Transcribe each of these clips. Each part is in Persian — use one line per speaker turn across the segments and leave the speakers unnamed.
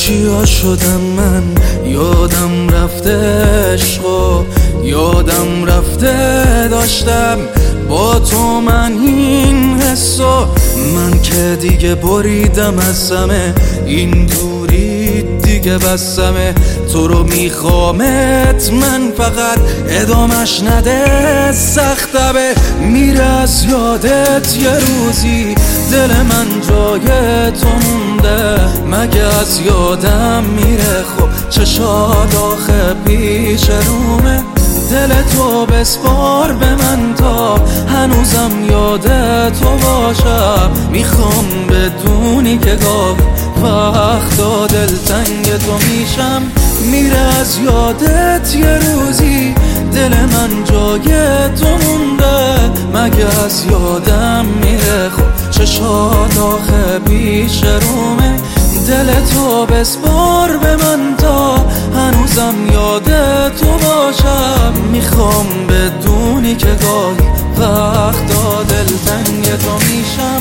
چیا شدم من؟ یادم رفته عشقو، یادم رفته داشتم با تو من این حسو. من که دیگه بریدم از همه این دوری دیگه بسمه. تو رو میخوامت من فقط ادامش نده سختبه. میره از یادت یه روزی دل من جای تو مونده. مگه از یادم میره خب چشات آخه پیش رومه. دل تو بسپار به من تا هنوزم یاد تو باشم. میخوام بدونی که گاه وقتا دلتنگ تو میشم. میره از یادت یه روزی دل من جای تو مونده. مگه از یادم میره خب چشات آخه پیش رومه. دل تو بسپار به من تا هنوزم یاد تو باشم. میخوام بدونی که گاهی وقتا دلتنگ تو میشم.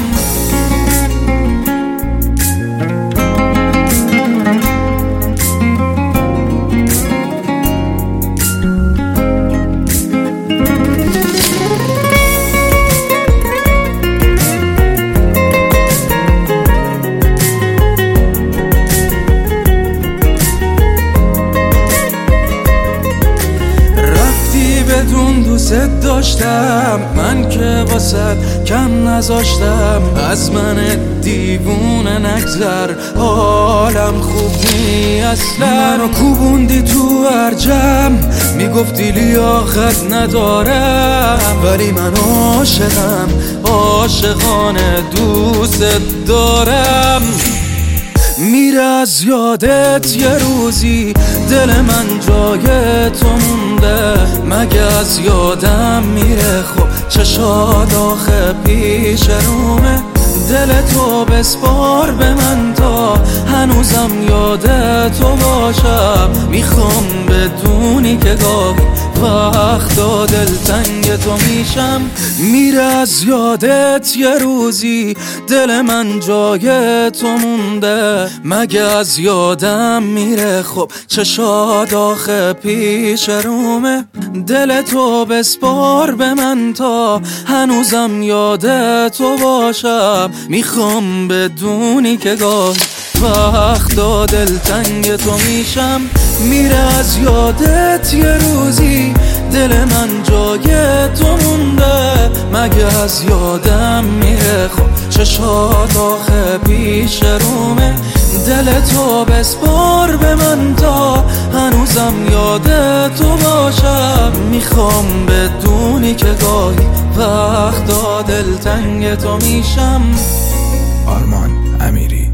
بدون دوست داشتم من که واسد کم نذاشتم. از من دیوونه نگذر حالم خوب نی اصلا. منو کوبوندی تو ارجم میگفتی لیاقت ندارم. ولی من عاشقم عاشقانه دوست دارم. میره از یادت یه روزی دل من جای تو مونده. مگه از یادم میره خب چشات آخه پیش رومه. دل تو بسپار به من تا هنوزم یاد تو باشم. میخوام بدونی که گاهی وقتا دلتنگ تو میشم. میره از یادت یه روزی دل من جای تو مونده. مگه از یادم میره خب چشات آخه پیش رومه. دل تو بسپار به من تا هنوزم یاد تو باشم. میخوام بدونی که گاهی وقتا دلتنگ تو میشم. میره از یادت یه روزی دل من جای تو مونده. مگه از یادم میره خب چشات آخه پیش رومه. دل تو بسپار به من تا هنوزم یاد تو باشم. میخوام بدونی که گاهی وقتا دلتنگ تو میشم.
آرمان امیری.